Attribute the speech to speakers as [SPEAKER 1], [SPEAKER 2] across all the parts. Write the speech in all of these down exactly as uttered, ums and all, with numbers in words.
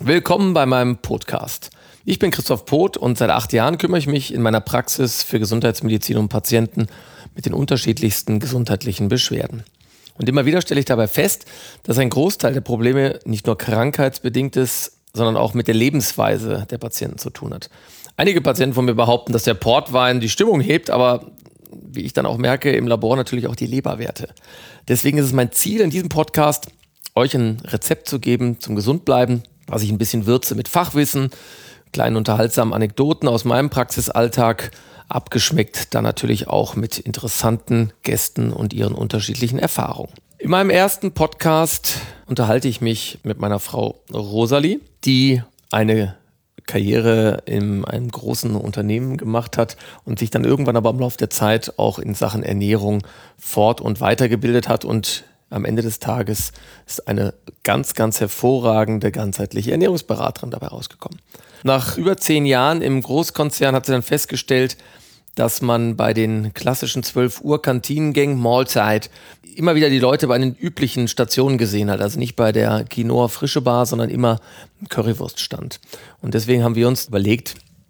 [SPEAKER 1] Willkommen bei meinem Podcast. Ich bin Christoph Poth und seit acht Jahren kümmere ich mich in meiner Praxis für Gesundheitsmedizin um Patienten mit den unterschiedlichsten gesundheitlichen Beschwerden. Und immer wieder stelle ich dabei fest, dass ein Großteil der Probleme nicht nur krankheitsbedingt ist, sondern auch mit der Lebensweise der Patienten zu tun hat. Einige Patienten von mir behaupten, dass der Portwein die Stimmung hebt, aber wie ich dann auch merke, im Labor natürlich auch die Leberwerte. Deswegen ist es mein Ziel in diesem Podcast, euch ein Rezept zu geben zum Gesundbleiben, was ich ein bisschen würze mit Fachwissen, kleinen unterhaltsamen Anekdoten aus meinem Praxisalltag, abgeschmeckt dann natürlich auch mit interessanten Gästen und ihren unterschiedlichen Erfahrungen. In meinem ersten Podcast unterhalte ich mich mit meiner Frau Rosalie, die eine Karriere in einem großen Unternehmen gemacht hat und sich dann irgendwann aber im Laufe der Zeit auch in Sachen Ernährung fort- und weitergebildet hat und am Ende des Tages ist eine ganz, ganz hervorragende ganzheitliche Ernährungsberaterin dabei rausgekommen. Nach über zehn Jahren im Großkonzern hat sie dann festgestellt, dass man bei den klassischen zwölf Uhr Kantinengängen, Mahlzeit, immer wieder die Leute bei den üblichen Stationen gesehen hat. Also nicht bei der Quinoa Frische Bar, sondern immer im Currywurststand. Und deswegen haben wir uns überlegt,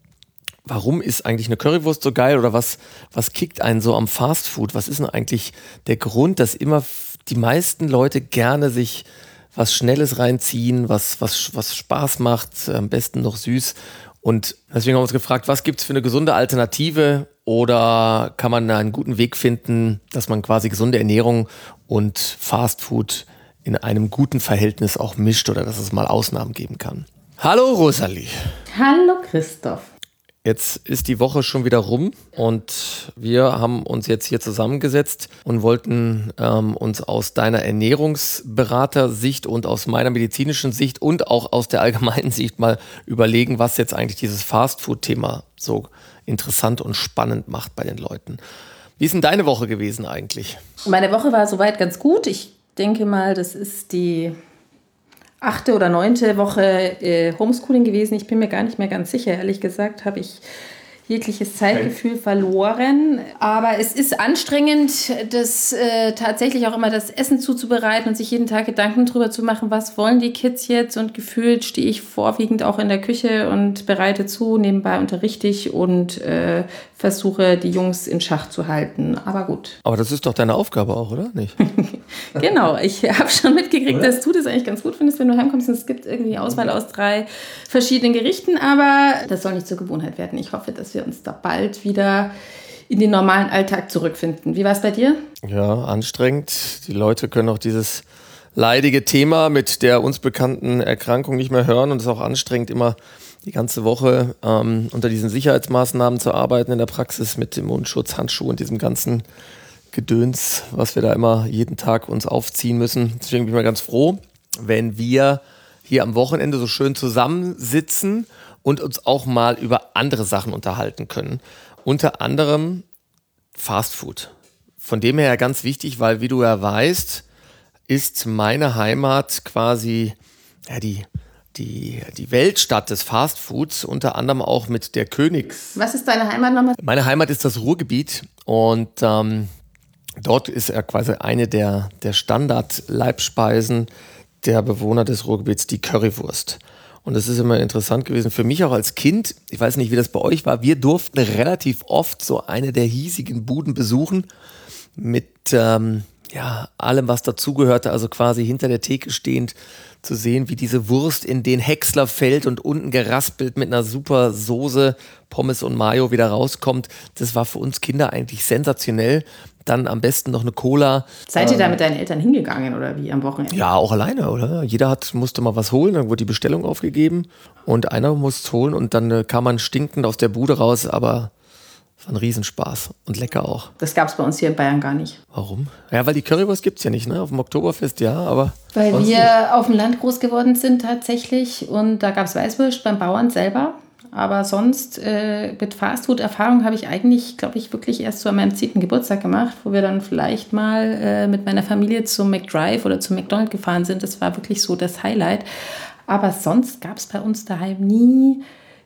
[SPEAKER 1] warum ist eigentlich eine Currywurst so geil oder was, was kickt einen so am Fastfood? Was ist denn eigentlich der Grund, dass immer die meisten Leute gerne sich was Schnelles reinziehen, was, was, was Spaß macht, am besten noch süß. Und deswegen haben wir uns gefragt, was gibt es für eine gesunde Alternative oder kann man einen guten Weg finden, dass man quasi gesunde Ernährung und Fastfood in einem guten Verhältnis auch mischt oder dass es mal Ausnahmen geben kann. Hallo Rosalie.
[SPEAKER 2] Hallo Christoph.
[SPEAKER 1] Jetzt ist die Woche schon wieder rum und wir haben uns jetzt hier zusammengesetzt und wollten ähm, uns aus deiner Ernährungsberatersicht und aus meiner medizinischen Sicht und auch aus der allgemeinen Sicht mal überlegen, was jetzt eigentlich dieses Fastfood-Thema so interessant und spannend macht bei den Leuten. Wie ist denn deine Woche gewesen eigentlich?
[SPEAKER 2] Meine Woche war soweit ganz gut. Ich denke mal, das ist die achte oder neunte Woche äh, Homeschooling gewesen. Ich bin mir gar nicht mehr ganz sicher. Ehrlich gesagt habe ich jegliches Zeitgefühl verloren. Aber es ist anstrengend, das äh, tatsächlich auch immer das Essen zuzubereiten und sich jeden Tag Gedanken darüber zu machen, was wollen die Kids jetzt? Und gefühlt stehe ich vorwiegend auch in der Küche und bereite zu, nebenbei unterrichte ich und äh, versuche, die Jungs in Schach zu halten. Aber gut.
[SPEAKER 1] Aber das ist doch deine Aufgabe auch, oder? Nicht?
[SPEAKER 2] Genau, ich habe schon mitgekriegt, oder? Dass du das eigentlich ganz gut findest, wenn du heimkommst und es gibt irgendwie Auswahl aus drei verschiedenen Gerichten, aber das soll nicht zur Gewohnheit werden. Ich hoffe, dass wir uns da bald wieder in den normalen Alltag zurückfinden. Wie war es bei dir?
[SPEAKER 1] Ja, anstrengend. Die Leute können auch dieses leidige Thema mit der uns bekannten Erkrankung nicht mehr hören und es ist auch anstrengend, immer die ganze Woche ähm, unter diesen Sicherheitsmaßnahmen zu arbeiten in der Praxis mit dem Mundschutz, Handschuh und diesem ganzen Gedöns, was wir da immer jeden Tag uns aufziehen müssen. Deswegen bin ich mal ganz froh, wenn wir hier am Wochenende so schön zusammensitzen und uns auch mal über andere Sachen unterhalten können. Unter anderem Fastfood. Von dem her ganz wichtig, weil wie du ja weißt, ist meine Heimat quasi ja, die, die, die Weltstadt des Fastfoods, unter anderem auch mit der Königs...
[SPEAKER 2] Was ist deine Heimat nochmal?
[SPEAKER 1] Meine Heimat ist das Ruhrgebiet und ähm, dort ist er quasi eine der, der Standard-Leibspeisen der Bewohner des Ruhrgebiets, die Currywurst. Und das ist immer interessant gewesen für mich auch als Kind. Ich weiß nicht, wie das bei euch war. Wir durften relativ oft so eine der hiesigen Buden besuchen mit ähm, ja, allem, was dazugehörte. Also quasi hinter der Theke stehend zu sehen, wie diese Wurst in den Häcksler fällt und unten geraspelt mit einer super Soße, Pommes und Mayo wieder rauskommt. Das war für uns Kinder eigentlich sensationell. Dann am besten noch eine Cola.
[SPEAKER 2] Seid ihr da mit deinen Eltern hingegangen oder wie am Wochenende?
[SPEAKER 1] Ja, auch alleine, oder? Jeder hat, musste mal was holen, dann wurde die Bestellung aufgegeben und einer musste es holen und dann äh, kam man stinkend aus der Bude raus, aber es war ein Riesenspaß und lecker auch.
[SPEAKER 2] Das gab es bei uns hier in Bayern gar nicht.
[SPEAKER 1] Warum? Ja, weil die Currywurst gibt es ja nicht, ne? Auf dem Oktoberfest ja, aber...
[SPEAKER 2] Weil wir nicht. Auf dem Land groß geworden sind tatsächlich und da gab es Weißwurst beim Bauern selber. Aber sonst äh, mit Fastfood-Erfahrung habe ich eigentlich, glaube ich, wirklich erst so an meinem zehnten Geburtstag gemacht, wo wir dann vielleicht mal äh, mit meiner Familie zum McDrive oder zum McDonald's gefahren sind. Das war wirklich so das Highlight. Aber sonst gab es bei uns daheim nie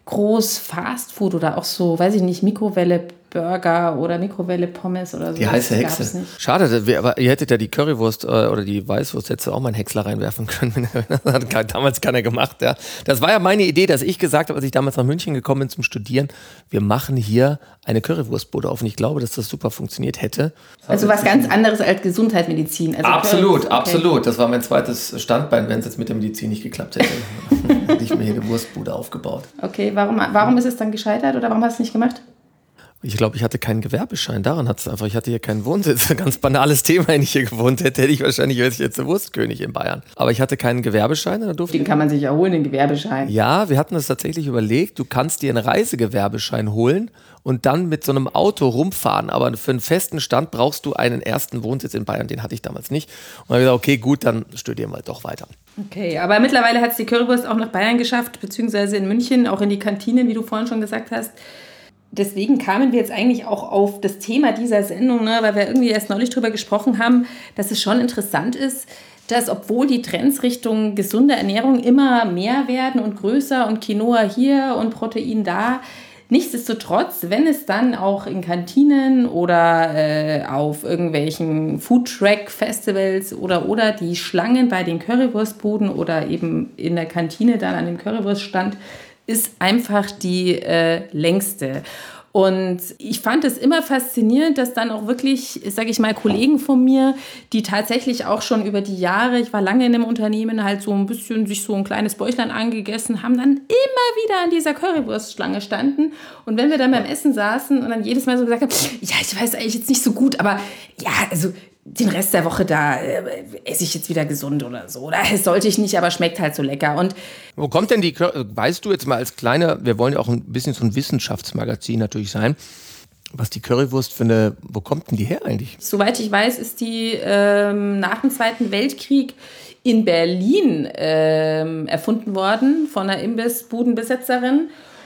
[SPEAKER 2] groß Fastfood oder auch so, weiß ich nicht, Mikrowelle Burger oder Mikrowelle Pommes oder so.
[SPEAKER 1] Die heiße Hexe. Schade, wir, aber ihr hättet ja die Currywurst äh, oder die Weißwurst, hättest du auch mal einen Häcksler reinwerfen können. Das hat damals keiner gemacht. Ja. Das war ja meine Idee, dass ich gesagt habe, als ich damals nach München gekommen bin zum Studieren, wir machen hier eine Currywurstbude auf. Und ich glaube, dass das super funktioniert hätte.
[SPEAKER 2] Also was ganz anderes als Gesundheitsmedizin. Also
[SPEAKER 1] absolut, okay. absolut. Das war mein zweites Standbein, wenn es jetzt mit der Medizin nicht geklappt hätte. Hätte ich mir hier eine Wurstbude aufgebaut.
[SPEAKER 2] Okay, warum, warum ist es dann gescheitert oder warum hast du es nicht gemacht?
[SPEAKER 1] Ich glaube, ich hatte keinen Gewerbeschein. Daran hat es einfach. Ich hatte hier keinen Wohnsitz. Ein ganz banales Thema, wenn ich hier gewohnt hätte, hätte ich wahrscheinlich wäre ich jetzt der Wurstkönig in Bayern. Aber ich hatte keinen Gewerbeschein. Und da durfte
[SPEAKER 2] den kann man sich ja holen, den Gewerbeschein.
[SPEAKER 1] Ja, wir hatten das tatsächlich überlegt. Du kannst dir einen Reisegewerbeschein holen und dann mit so einem Auto rumfahren. Aber für einen festen Stand brauchst du einen ersten Wohnsitz in Bayern. Den hatte ich damals nicht. Und dann habe ich gesagt, okay, gut, dann studieren wir doch weiter.
[SPEAKER 2] Okay, aber mittlerweile hat es die Currywurst auch nach Bayern geschafft, beziehungsweise in München, auch in die Kantinen, wie du vorhin schon gesagt hast. Deswegen kamen wir jetzt eigentlich auch auf das Thema dieser Sendung, ne, weil wir irgendwie erst neulich drüber gesprochen haben, dass es schon interessant ist, dass obwohl die Trends Richtung gesunde Ernährung immer mehr werden und größer und Quinoa hier und Protein da, nichtsdestotrotz, wenn es dann auch in Kantinen oder äh, auf irgendwelchen Food-Track-Festivals oder, oder die Schlangen bei den Currywurstbuden oder eben in der Kantine dann an dem Currywurststand ist einfach die äh, längste. Und ich fand es immer faszinierend, dass dann auch wirklich, sage ich mal, Kollegen von mir, die tatsächlich auch schon über die Jahre, ich war lange in einem Unternehmen, halt so ein bisschen sich so ein kleines Bäuchlein angegessen haben, dann immer wieder an dieser Currywurstschlange standen. Und wenn wir dann beim Essen saßen und dann jedes Mal so gesagt haben, ja, ich weiß eigentlich jetzt nicht so gut, aber ja, also den Rest der Woche da äh, esse ich jetzt wieder gesund oder so. Oder sollte ich nicht, aber schmeckt halt so lecker. Und
[SPEAKER 1] wo kommt denn die, weißt du jetzt mal als kleiner, wir wollen ja auch ein bisschen so ein Wissenschaftsmagazin natürlich sein, was die Currywurst für eine, wo kommt denn die her eigentlich?
[SPEAKER 2] Soweit ich weiß, ist die ähm, nach dem Zweiten Weltkrieg in Berlin ähm, erfunden worden von einer Imbissbudenbesitzerin.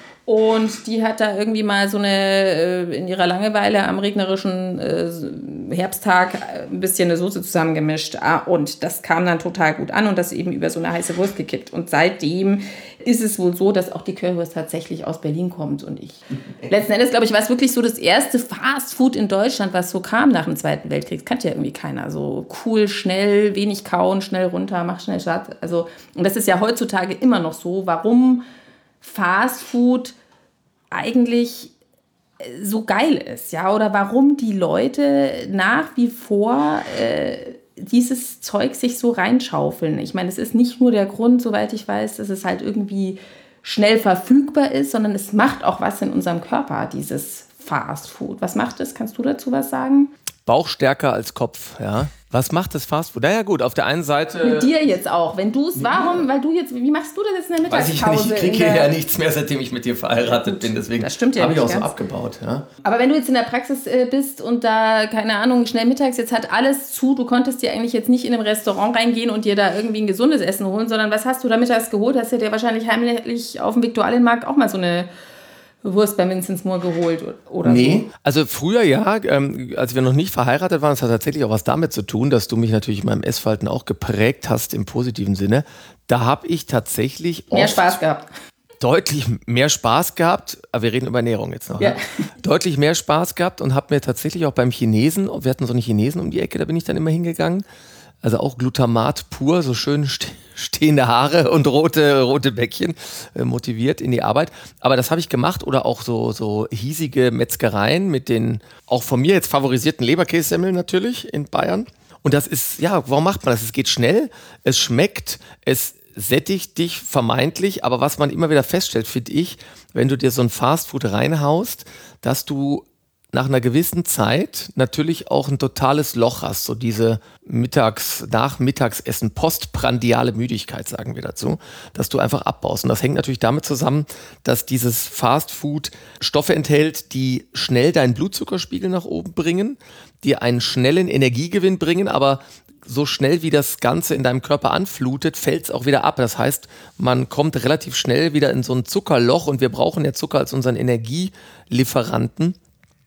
[SPEAKER 2] Und die hat da irgendwie mal so eine, in ihrer Langeweile am regnerischen äh, Herbsttag ein bisschen eine Soße zusammengemischt. Ah, und das kam dann total gut an und das eben über so eine heiße Wurst gekippt. Und seitdem ist es wohl so, dass auch die Currywurst tatsächlich aus Berlin kommt. Und ich, letzten Endes, glaube ich, war es wirklich so das erste Fastfood in Deutschland, was so kam nach dem Zweiten Weltkrieg. Das kannte ja irgendwie keiner. So cool, schnell, wenig kauen, schnell runter, mach schnell satt. Also, und das ist ja heutzutage immer noch so. Warum Fastfood eigentlich so geil ist, ja, oder warum die Leute nach wie vor äh, dieses Zeug sich so reinschaufeln. Ich meine, es ist nicht nur der Grund, soweit ich weiß, dass es halt irgendwie schnell verfügbar ist, sondern es macht auch was in unserem Körper, dieses Fastfood. Was macht es? Kannst du dazu was sagen?
[SPEAKER 1] Bauch stärker als Kopf, ja. Was macht das Fastfood? Naja gut, auf der einen Seite...
[SPEAKER 2] Mit dir jetzt auch. Wenn du es, warum? Weil du jetzt, wie machst du das jetzt in der Mittagspause?
[SPEAKER 1] Weiß ich nicht, ich kriege hier ja nichts mehr, seitdem ich mit dir verheiratet bin. Deswegen
[SPEAKER 2] ja
[SPEAKER 1] habe ich auch ganz so abgebaut. Ja.
[SPEAKER 2] Aber wenn du jetzt in der Praxis äh, bist und da, keine Ahnung, schnell mittags, jetzt hat alles zu, du konntest dir eigentlich jetzt nicht in ein Restaurant reingehen und dir da irgendwie ein gesundes Essen holen, sondern was hast du da mittags geholt? Hast du dir wahrscheinlich heimlich auf dem Viktualienmarkt auch mal so eine Wurst bei Vinzenz Moor geholt oder
[SPEAKER 1] nee.
[SPEAKER 2] so?
[SPEAKER 1] Also früher ja, ähm, als wir noch nicht verheiratet waren, das hat tatsächlich auch was damit zu tun, dass du mich natürlich in meinem Essverhalten auch geprägt hast im positiven Sinne. Da habe ich tatsächlich
[SPEAKER 2] mehr Spaß gehabt.
[SPEAKER 1] Deutlich mehr Spaß gehabt, aber wir reden über Ernährung jetzt noch.
[SPEAKER 2] Ja.
[SPEAKER 1] Ne? Deutlich mehr Spaß gehabt und habe mir tatsächlich auch beim Chinesen, wir hatten so einen Chinesen um die Ecke, da bin ich dann immer hingegangen. Also auch Glutamat pur, so schön stehende Haare und rote, rote Bäckchen, äh, motiviert in die Arbeit. Aber das habe ich gemacht oder auch so, so hiesige Metzgereien mit den auch von mir jetzt favorisierten Leberkässemmeln natürlich in Bayern. Und das ist, ja, warum macht man das? Es geht schnell, es schmeckt, es sättigt dich vermeintlich. Aber was man immer wieder feststellt, finde ich, wenn du dir so ein Fastfood reinhaust, dass du nach einer gewissen Zeit natürlich auch ein totales Loch hast, so diese Mittags-, Nachmittagsessen, postprandiale Müdigkeit, sagen wir dazu, dass du einfach abbaust. Und das hängt natürlich damit zusammen, dass dieses Fastfood Stoffe enthält, die schnell deinen Blutzuckerspiegel nach oben bringen, dir einen schnellen Energiegewinn bringen, aber so schnell wie das Ganze in deinem Körper anflutet, fällt es auch wieder ab. Das heißt, man kommt relativ schnell wieder in so ein Zuckerloch und wir brauchen ja Zucker als unseren Energielieferanten.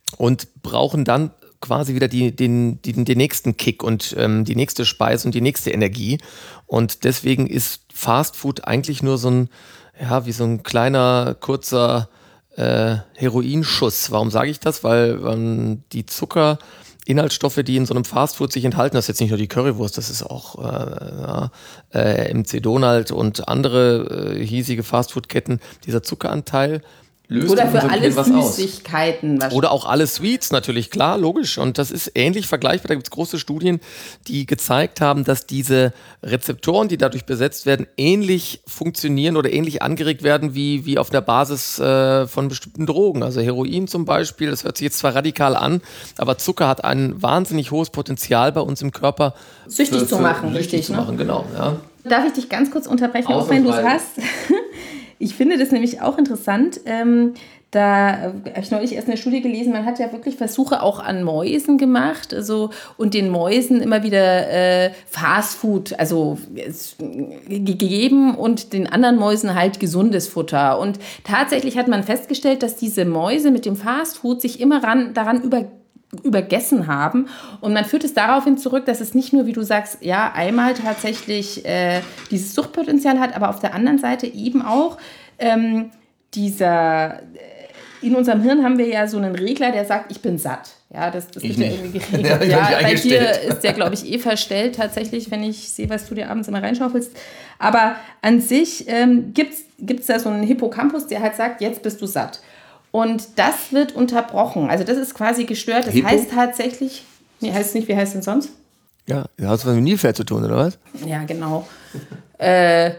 [SPEAKER 1] Und brauchen dann quasi wieder die, den, den, den nächsten Kick und ähm, die nächste Speise und die nächste Energie. Und deswegen ist Fastfood eigentlich nur so ein, ja, wie so ein kleiner, kurzer äh, Heroinschuss. Warum sage ich das? Weil ähm, die Zuckerinhaltsstoffe, die in so einem Fastfood sich enthalten, das ist jetzt nicht nur die Currywurst, das ist auch äh, ja, äh, M C Donald und andere äh, hiesige Fastfood-Ketten, dieser Zuckeranteil löst
[SPEAKER 2] oder
[SPEAKER 1] in
[SPEAKER 2] für
[SPEAKER 1] unserem
[SPEAKER 2] alle
[SPEAKER 1] Gehirn was aus.
[SPEAKER 2] Süßigkeiten wahrscheinlich.
[SPEAKER 1] Oder auch alle Sweets natürlich, klar, logisch. Und das ist ähnlich vergleichbar. Da gibt es große Studien, die gezeigt haben, dass diese Rezeptoren, die dadurch besetzt werden, ähnlich funktionieren oder ähnlich angeregt werden wie, wie auf der Basis äh, von bestimmten Drogen. Also Heroin zum Beispiel, das hört sich jetzt zwar radikal an, aber Zucker hat ein wahnsinnig hohes Potenzial bei uns im Körper.
[SPEAKER 2] Süchtig
[SPEAKER 1] für,
[SPEAKER 2] zu
[SPEAKER 1] für,
[SPEAKER 2] machen,
[SPEAKER 1] süchtig
[SPEAKER 2] richtig,
[SPEAKER 1] zu
[SPEAKER 2] ne?
[SPEAKER 1] machen, genau. Ja.
[SPEAKER 2] Darf ich dich ganz kurz unterbrechen, auch wenn du es hast? Ich finde das nämlich auch interessant. Ähm, da habe ich neulich erst eine Studie gelesen, man hat ja wirklich Versuche auch an Mäusen gemacht, also, und den Mäusen immer wieder äh, Fastfood also, es, gegeben und den anderen Mäusen halt gesundes Futter. Und tatsächlich hat man festgestellt, dass diese Mäuse mit dem Fastfood sich immer ran, daran über übergessen haben. Und man führt es daraufhin zurück, dass es nicht nur, wie du sagst, ja, einmal tatsächlich äh, dieses Suchtpotenzial hat, aber auf der anderen Seite eben auch ähm, dieser, in unserem Hirn haben wir ja so einen Regler, der sagt, ich bin satt. Ja, das, das wird ja irgendwie geregelt. Ja, ja, bei dir ist der, glaube ich, eh verstellt tatsächlich, wenn ich sehe, was du dir abends immer reinschaufelst. Aber an sich ähm, gibt es da so einen Hippocampus, der halt sagt, jetzt bist du satt. Und das wird unterbrochen. Also das ist quasi gestört. Das Hippo? Heißt tatsächlich, nee, heißt es nicht, wie heißt es denn sonst?
[SPEAKER 1] Ja, das hat was mit Nilpferd zu tun, oder was?
[SPEAKER 2] Ja, genau. äh,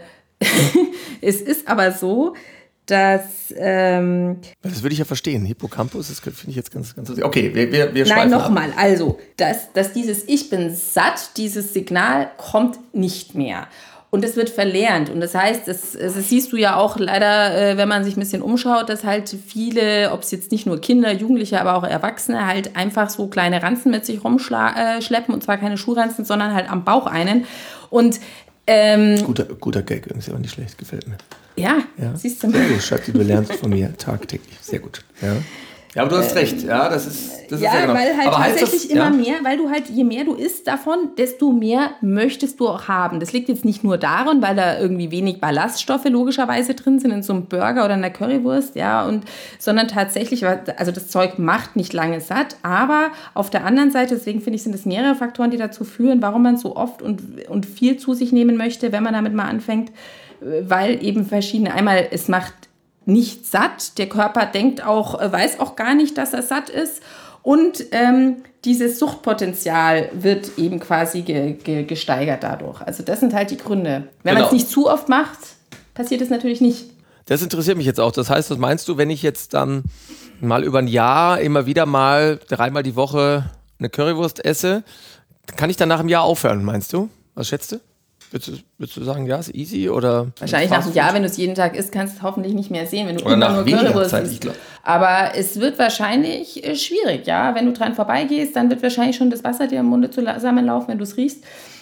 [SPEAKER 2] es ist aber so, dass... Ähm,
[SPEAKER 1] das würde ich ja verstehen. Hippocampus, das finde ich jetzt ganz, ganz... Okay, wir, wir, wir
[SPEAKER 2] Nein, nochmal. Also, dass, dass dieses Ich bin satt, dieses Signal kommt nicht mehr. Und es wird verlernt. Und das heißt, das, das siehst du ja auch leider, wenn man sich ein bisschen umschaut, dass halt viele, ob es jetzt nicht nur Kinder, Jugendliche, aber auch Erwachsene, halt einfach so kleine Ranzen mit sich rumschleppen. Und zwar keine Schuhranzen, sondern halt am Bauch einen. Und ähm,
[SPEAKER 1] guter, guter Gag, ist aber nicht schlecht, gefällt mir.
[SPEAKER 2] Ja, ja. Siehst du mal.
[SPEAKER 1] Sehr gut, Schatz, du lernst von mir tagtäglich. Sehr gut. Ja. Ja, aber du hast ähm, recht, ja, das ist, das
[SPEAKER 2] ja,
[SPEAKER 1] ist ja genau.
[SPEAKER 2] weil halt
[SPEAKER 1] aber
[SPEAKER 2] tatsächlich
[SPEAKER 1] das,
[SPEAKER 2] immer
[SPEAKER 1] ja?
[SPEAKER 2] mehr, weil du halt, je mehr du isst davon, desto mehr möchtest du auch haben. Das liegt jetzt nicht nur daran, weil da irgendwie wenig Ballaststoffe logischerweise drin sind in so einem Burger oder in der Currywurst, ja, und, sondern tatsächlich, also das Zeug macht nicht lange satt, aber auf der anderen Seite, deswegen finde ich, sind es mehrere Faktoren, die dazu führen, warum man so oft und, und viel zu sich nehmen möchte, wenn man damit mal anfängt, weil eben verschiedene, einmal, es macht nicht satt. Der Körper denkt auch, weiß auch gar nicht, dass er satt ist. Und ähm, dieses Suchtpotenzial wird eben quasi ge- ge- gesteigert dadurch. Also das sind halt die Gründe. Wenn genau. man es nicht zu oft macht, passiert es natürlich nicht.
[SPEAKER 1] Das interessiert mich jetzt auch. Das heißt, was meinst du, wenn ich jetzt dann mal über ein Jahr immer wieder mal dreimal die Woche eine Currywurst esse, kann ich dann nach einem Jahr aufhören, meinst du? Was schätzt du? Würdest du, würdest du sagen, ja, ist easy oder?
[SPEAKER 2] Wahrscheinlich nach einem Jahr, wenn du es jeden Tag isst, kannst du es hoffentlich nicht mehr sehen, wenn du oder immer nur Currywurst isst. Aber es wird wahrscheinlich äh, schwierig, ja. Wenn du dran vorbeigehst, dann wird wahrscheinlich schon das Wasser dir im Munde zusammenlaufen, wenn du es riechst.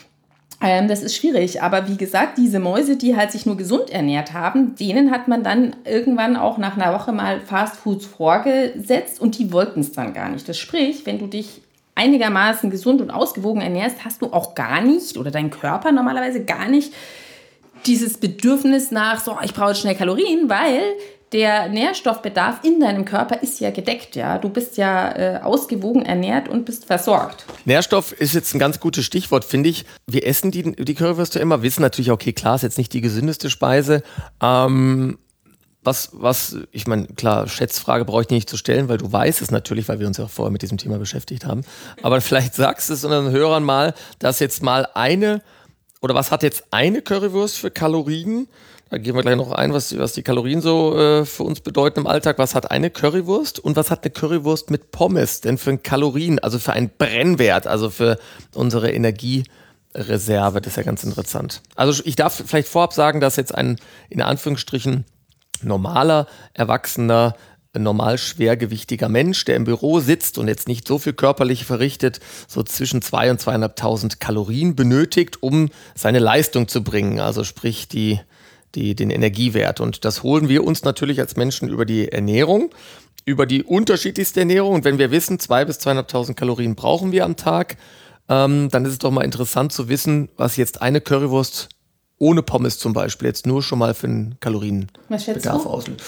[SPEAKER 2] Ähm, das ist schwierig. Aber wie gesagt, diese Mäuse, die halt sich nur gesund ernährt haben, denen hat man dann irgendwann auch nach einer Woche mal Fastfoods vorgesetzt und die wollten es dann gar nicht. Das sprich, wenn du dich einigermaßen gesund und ausgewogen ernährst, hast du auch gar nicht oder dein Körper normalerweise gar nicht dieses Bedürfnis nach, so, ich brauche schnell Kalorien, weil der Nährstoffbedarf in deinem Körper ist ja gedeckt. Ja? Du bist ja äh, ausgewogen ernährt und bist versorgt.
[SPEAKER 1] Nährstoff ist jetzt ein ganz gutes Stichwort, finde ich. Wir essen die, die Currywürste immer, wissen natürlich, okay, klar, ist jetzt nicht die gesündeste Speise, ähm, Was, was, ich meine, klar, Schätzfrage brauche ich dir nicht zu stellen, weil du weißt es natürlich, weil wir uns ja auch vorher mit diesem Thema beschäftigt haben. Aber vielleicht sagst du es unseren Hörern mal, dass jetzt mal eine, oder was hat jetzt eine Currywurst für Kalorien? Da gehen wir gleich noch ein, was, was die Kalorien so äh, für uns bedeuten im Alltag. Was hat eine Currywurst und was hat eine Currywurst mit Pommes denn für ein Kalorien, also für einen Brennwert, also für unsere Energiereserve? Das ist ja ganz interessant. Also ich darf vielleicht vorab sagen, dass jetzt ein, in Anführungsstrichen, normaler, erwachsener, normal schwergewichtiger Mensch, der im Büro sitzt und jetzt nicht so viel körperlich verrichtet, so zwischen zweitausend und zweitausendfünfhundert Kalorien benötigt, um seine Leistung zu bringen, also sprich die, die, den Energiewert. Und das holen wir uns natürlich als Menschen über die Ernährung, über die unterschiedlichste Ernährung. Und wenn wir wissen, zweitausend bis zweitausendfünfhundert Kalorien brauchen wir am Tag, ähm, dann ist es doch mal interessant zu wissen, was jetzt eine Currywurst ohne Pommes zum Beispiel, jetzt nur schon mal für einen Kalorienbedarf auslösen?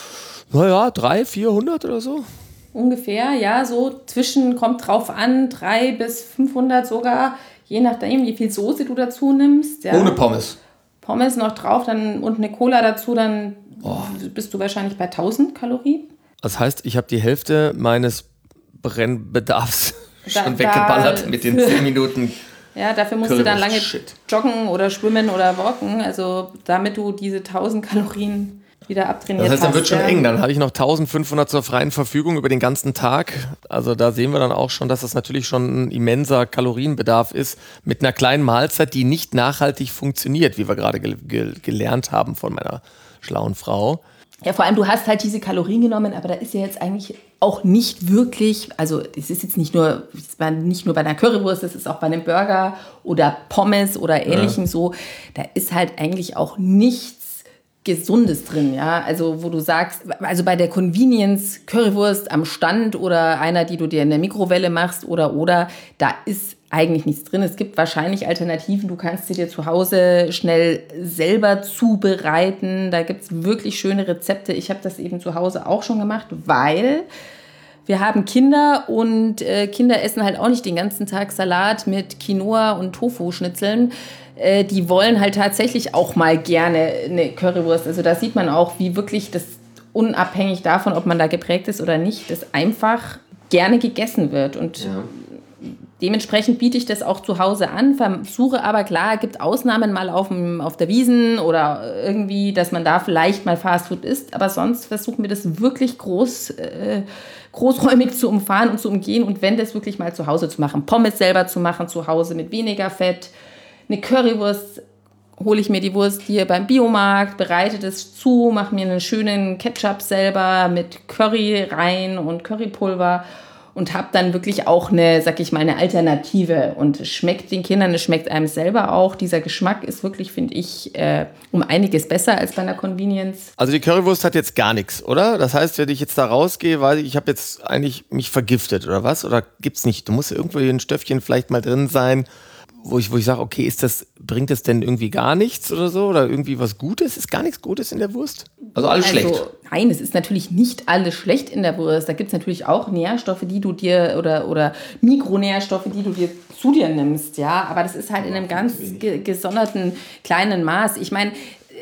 [SPEAKER 1] Naja, dreihundert, vierhundert oder so.
[SPEAKER 2] Ungefähr, ja, so zwischen, kommt drauf an, dreihundert bis fünfhundert sogar, je nachdem, wie viel Soße du dazu nimmst. Ja.
[SPEAKER 1] Ohne Pommes?
[SPEAKER 2] Pommes noch drauf dann und eine Cola dazu, dann oh. bist du wahrscheinlich bei tausend Kalorien.
[SPEAKER 1] Das heißt, ich habe die Hälfte meines Brennbedarfs da, schon weggeballert mit den zehn Minuten.
[SPEAKER 2] Ja, dafür musst Currywurst. Du dann lange Shit. joggen oder schwimmen oder walken, also damit du diese tausend Kalorien wieder abtrainiert hast.
[SPEAKER 1] Das heißt, dann wird schon
[SPEAKER 2] ja.
[SPEAKER 1] eng. Dann habe ich noch eintausendfünfhundert zur freien Verfügung über den ganzen Tag. Also da sehen wir dann auch schon, dass das natürlich schon ein immenser Kalorienbedarf ist mit einer kleinen Mahlzeit, die nicht nachhaltig funktioniert, wie wir gerade ge- ge- gelernt haben von meiner schlauen Frau.
[SPEAKER 2] Ja, vor allem, du hast halt diese Kalorien genommen, aber da ist ja jetzt eigentlich auch nicht wirklich, also es ist jetzt nicht nur, nicht nur bei einer Currywurst, das ist auch bei einem Burger oder Pommes oder Ähnlichem ja. so, da ist halt eigentlich auch nichts Gesundes drin, ja, also wo du sagst, also bei der Convenience Currywurst am Stand oder einer, die du dir in der Mikrowelle machst oder oder, da ist eigentlich nichts drin. Es gibt wahrscheinlich Alternativen. Du kannst sie dir zu Hause schnell selber zubereiten. Da gibt es wirklich schöne Rezepte. Ich habe das eben zu Hause auch schon gemacht, weil wir haben Kinder und äh, Kinder essen halt auch nicht den ganzen Tag Salat mit Quinoa und Tofu-Schnitzeln. Äh, die wollen halt tatsächlich auch mal gerne eine Currywurst. Also da sieht man auch, wie wirklich das unabhängig davon, ob man da geprägt ist oder nicht, das einfach gerne gegessen wird. Und ja. Dementsprechend biete ich das auch zu Hause an, versuche aber, klar, es gibt Ausnahmen mal auf, dem, auf der Wiesn oder irgendwie, dass man da vielleicht mal Fastfood isst, aber sonst versuchen wir das wirklich groß, äh, großräumig zu umfahren und zu umgehen und wenn das wirklich mal zu Hause zu machen, Pommes selber zu machen zu Hause mit weniger Fett, eine Currywurst, hole ich mir die Wurst hier beim Biomarkt, bereite das zu, mache mir einen schönen Ketchup selber mit Curry rein und Currypulver und habe dann wirklich auch eine, sag ich mal, eine Alternative und es schmeckt den Kindern, es schmeckt einem selber auch. Dieser Geschmack ist wirklich, finde ich, äh, um einiges besser als bei einer Convenience.
[SPEAKER 1] Also die Currywurst hat jetzt gar nichts, oder? Das heißt, wenn ich jetzt da rausgehe, weil ich habe jetzt eigentlich mich vergiftet oder was? Oder gibt's nicht? Du musst irgendwo hier ein Stöffchen vielleicht mal drin sein, wo ich, wo ich sage, okay, ist das, bringt das denn irgendwie gar nichts oder so? Oder irgendwie was Gutes? Ist gar nichts Gutes in der Wurst? Also alles also, schlecht?
[SPEAKER 2] Nein, es ist natürlich nicht alles schlecht in der Wurst. Da gibt es natürlich auch Nährstoffe, die du dir, oder, oder Mikronährstoffe, die du dir zu dir nimmst, ja. Aber das ist halt in einem ganz ge- gesonderten kleinen Maß. Ich meine,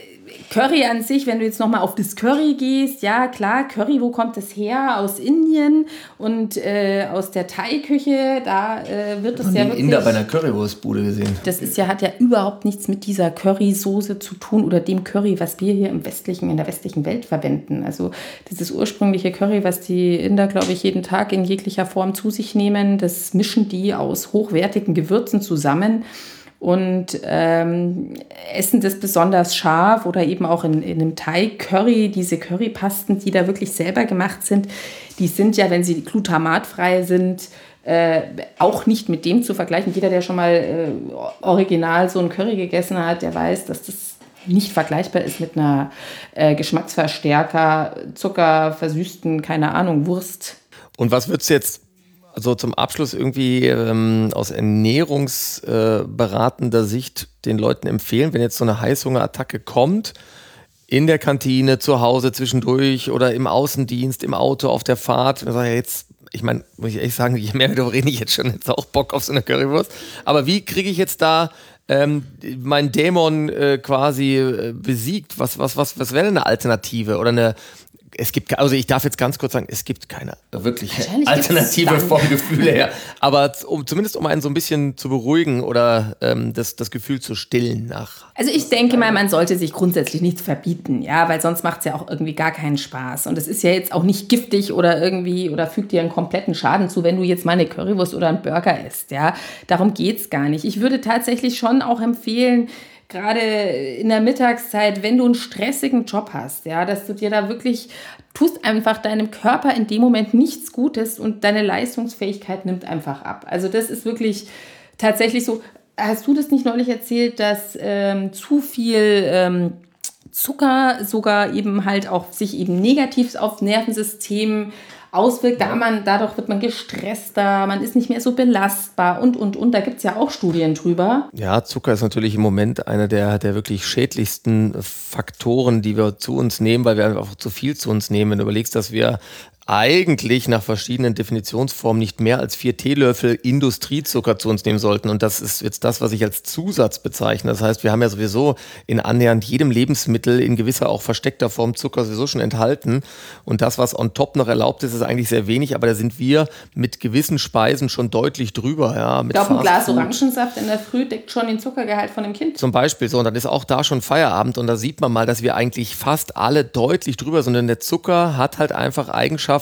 [SPEAKER 2] Curry an sich, wenn du jetzt nochmal auf das Curry gehst, ja klar, Curry, wo kommt das her? Aus Indien und äh, aus der Thai-Küche, da äh, wird das ja wirklich...
[SPEAKER 1] Inder bei einer Currywurstbude gesehen.
[SPEAKER 2] Das ist ja, hat ja überhaupt nichts mit dieser Currysoße zu tun oder dem Curry, was wir hier im westlichen, in der westlichen Welt verwenden. Also dieses ursprüngliche Curry, was die Inder, glaube ich, jeden Tag in jeglicher Form zu sich nehmen, das mischen die aus hochwertigen Gewürzen zusammen und ähm, essen das besonders scharf oder eben auch in, in einem Thai-Curry, diese Currypasten, die da wirklich selber gemacht sind, die sind ja, wenn sie glutamatfrei sind, äh, auch nicht mit dem zu vergleichen. Jeder, der schon mal äh, original so ein Curry gegessen hat, der weiß, dass das nicht vergleichbar ist mit einer äh, Geschmacksverstärker, Zucker, versüßten, keine Ahnung, Wurst.
[SPEAKER 1] Und was würdest du jetzt also zum Abschluss irgendwie ähm, aus ernährungsberatender äh, Sicht den Leuten empfehlen, wenn jetzt so eine Heißhungerattacke kommt, in der Kantine, zu Hause, zwischendurch oder im Außendienst, im Auto, auf der Fahrt. Ich sage, jetzt, ich meine, muss ich ehrlich sagen, je mehr darüber rede ich jetzt schon, jetzt auch Bock auf so eine Currywurst. Aber wie kriege ich jetzt da ähm, meinen Dämon äh, quasi äh, besiegt? Was, was, was, was wäre denn eine Alternative oder eine Es gibt, also ich darf jetzt ganz kurz sagen, es gibt keine wirkliche Alternative vom Gefühl her. Aber um, zumindest um einen so ein bisschen zu beruhigen oder ähm, das, das Gefühl zu stillen nach.
[SPEAKER 2] Also ich denke mal, man sollte sich grundsätzlich nichts verbieten, ja, weil sonst macht es ja auch irgendwie gar keinen Spaß. Und es ist ja jetzt auch nicht giftig oder irgendwie oder fügt dir einen kompletten Schaden zu, wenn du jetzt mal eine Currywurst oder einen Burger isst, ja. Darum geht's gar nicht. Ich würde tatsächlich schon auch empfehlen, gerade in der Mittagszeit, wenn du einen stressigen Job hast, ja, dass du dir da wirklich, tust einfach deinem Körper in dem Moment nichts Gutes und deine Leistungsfähigkeit nimmt einfach ab. Also das ist wirklich tatsächlich so. Hast du das nicht neulich erzählt, dass ähm, zu viel ähm, Zucker sogar eben halt auch sich eben negativ aufs Nervensystem auswirkt. Da man, dadurch wird man gestresster, man ist nicht mehr so belastbar und, und, und. Da gibt es ja auch Studien drüber.
[SPEAKER 1] Ja, Zucker ist natürlich im Moment einer der, der wirklich schädlichsten Faktoren, die wir zu uns nehmen, weil wir einfach zu viel zu uns nehmen. Wenn du überlegst, dass wir eigentlich nach verschiedenen Definitionsformen nicht mehr als vier Teelöffel Industriezucker zu uns nehmen sollten. Und das ist jetzt das, was ich als Zusatz bezeichne. Das heißt, wir haben ja sowieso in annähernd jedem Lebensmittel in gewisser auch versteckter Form Zucker sowieso schon enthalten. Und das, was on top noch erlaubt ist, ist eigentlich sehr wenig. Aber da sind wir mit gewissen Speisen schon deutlich drüber. Ja, mit
[SPEAKER 2] ich glaube, ein Glas
[SPEAKER 1] Fastfood.
[SPEAKER 2] Orangensaft in der Früh deckt schon den Zuckergehalt von dem Kind.
[SPEAKER 1] Zum Beispiel so. Und dann ist auch da schon Feierabend. Und da sieht man mal, dass wir eigentlich fast alle deutlich drüber sind. Denn der Zucker hat halt einfach Eigenschaften,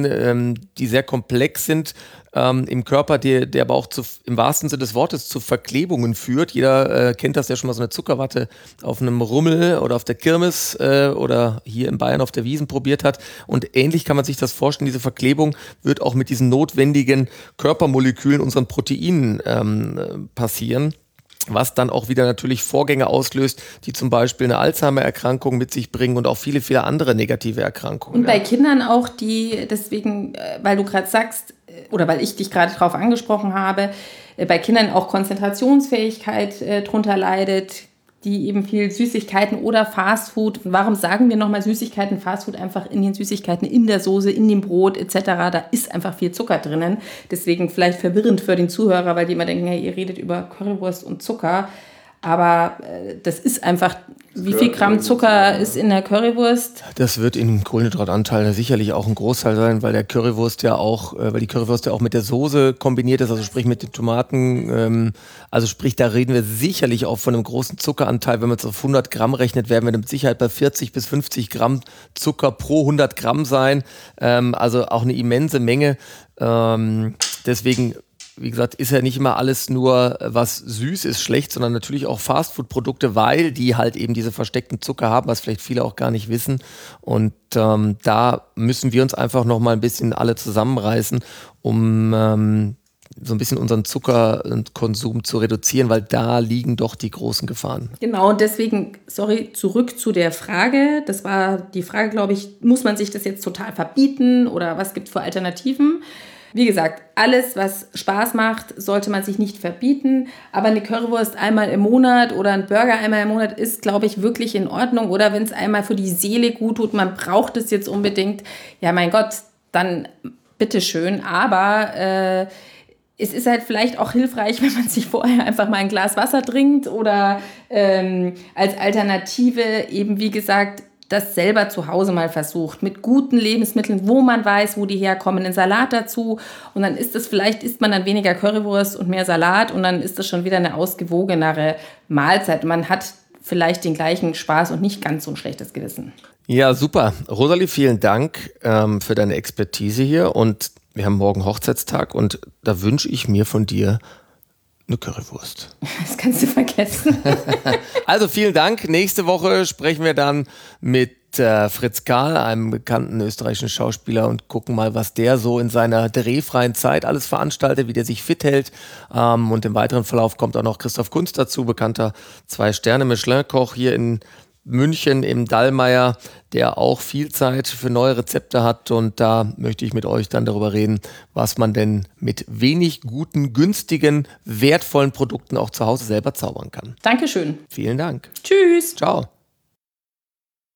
[SPEAKER 1] die sehr komplex sind ähm, im Körper, der, der aber auch zu, im wahrsten Sinne des Wortes zu Verklebungen führt. Jeder äh, kennt das, der schon mal so eine Zuckerwatte auf einem Rummel oder auf der Kirmes äh, oder hier in Bayern auf der Wiesn probiert hat. Und ähnlich kann man sich das vorstellen. Diese Verklebung wird auch mit diesen notwendigen Körpermolekülen, unseren Proteinen ähm, passieren. Was dann auch wieder natürlich Vorgänge auslöst, die zum Beispiel eine Alzheimer-Erkrankung mit sich bringen und auch viele, viele andere negative Erkrankungen.
[SPEAKER 2] Und bei ja. Kindern auch, die deswegen, weil du gerade sagst, oder weil ich dich gerade darauf angesprochen habe, bei Kindern auch Konzentrationsfähigkeit äh, drunter leidet, die eben viel Süßigkeiten oder Fastfood. Warum sagen wir nochmal Süßigkeiten, Fastfood einfach in den Süßigkeiten, in der Soße, in dem Brot et cetera. Da ist einfach viel Zucker drinnen. Deswegen vielleicht verwirrend für den Zuhörer, weil die immer denken, hey, ihr redet über Currywurst und Zucker. Aber äh, das ist einfach, wie viel Gramm Zucker ist in der Currywurst?
[SPEAKER 1] Das wird im Kohlenhydratanteil sicherlich auch ein Großteil sein, weil der Currywurst ja auch, äh, weil die Currywurst ja auch mit der Soße kombiniert ist, also sprich mit den Tomaten. Ähm, also sprich, da reden wir sicherlich auch von einem großen Zuckeranteil. Wenn man es auf hundert Gramm rechnet, werden wir mit Sicherheit bei vierzig bis fünfzig Gramm Zucker pro hundert Gramm sein. Ähm, also auch eine immense Menge. Ähm, deswegen Wie gesagt, ist ja nicht immer alles nur, was süß ist, schlecht, sondern natürlich auch Fastfood-Produkte, weil die halt eben diese versteckten Zucker haben, was vielleicht viele auch gar nicht wissen. Und ähm, da müssen wir uns einfach noch mal ein bisschen alle zusammenreißen, um ähm, so ein bisschen unseren Zuckerkonsum zu reduzieren, weil da liegen doch die großen Gefahren.
[SPEAKER 2] Genau, und deswegen, sorry, zurück zu der Frage. Das war die Frage, glaube ich, muss man sich das jetzt total verbieten oder was gibt es für Alternativen? Wie gesagt, alles, was Spaß macht, sollte man sich nicht verbieten. Aber eine Currywurst einmal im Monat oder ein Burger einmal im Monat ist, glaube ich, wirklich in Ordnung. Oder wenn es einmal für die Seele gut tut, man braucht es jetzt unbedingt. Ja, mein Gott, dann bitteschön. Aber äh, es ist halt vielleicht auch hilfreich, wenn man sich vorher einfach mal ein Glas Wasser trinkt. Oder ähm, als Alternative eben, wie gesagt, das selber zu Hause mal versucht, mit guten Lebensmitteln, wo man weiß, wo die herkommen, einen Salat dazu und dann ist es vielleicht, isst man dann weniger Currywurst und mehr Salat und dann ist das schon wieder eine ausgewogenere Mahlzeit. Man hat vielleicht den gleichen Spaß und nicht ganz so ein schlechtes Gewissen.
[SPEAKER 1] Ja, super. Rosalie, vielen Dank ähm, für deine Expertise hier und wir haben morgen Hochzeitstag und da wünsche ich mir von dir eine Currywurst.
[SPEAKER 2] Das kannst du vergessen.
[SPEAKER 1] Also vielen Dank. Nächste Woche sprechen wir dann mit äh, Fritz Karl, einem bekannten österreichischen Schauspieler und gucken mal, was der so in seiner drehfreien Zeit alles veranstaltet, wie der sich fit hält. Ähm, und im weiteren Verlauf kommt auch noch Christoph Kunz dazu, bekannter Zwei-Sterne-Michelin-Koch hier in München im Dallmayr, der auch viel Zeit für neue Rezepte hat und da möchte ich mit euch dann darüber reden, was man denn mit wenig guten, günstigen, wertvollen Produkten auch zu Hause selber zaubern kann.
[SPEAKER 2] Dankeschön.
[SPEAKER 1] Vielen Dank.
[SPEAKER 2] Tschüss.
[SPEAKER 1] Ciao.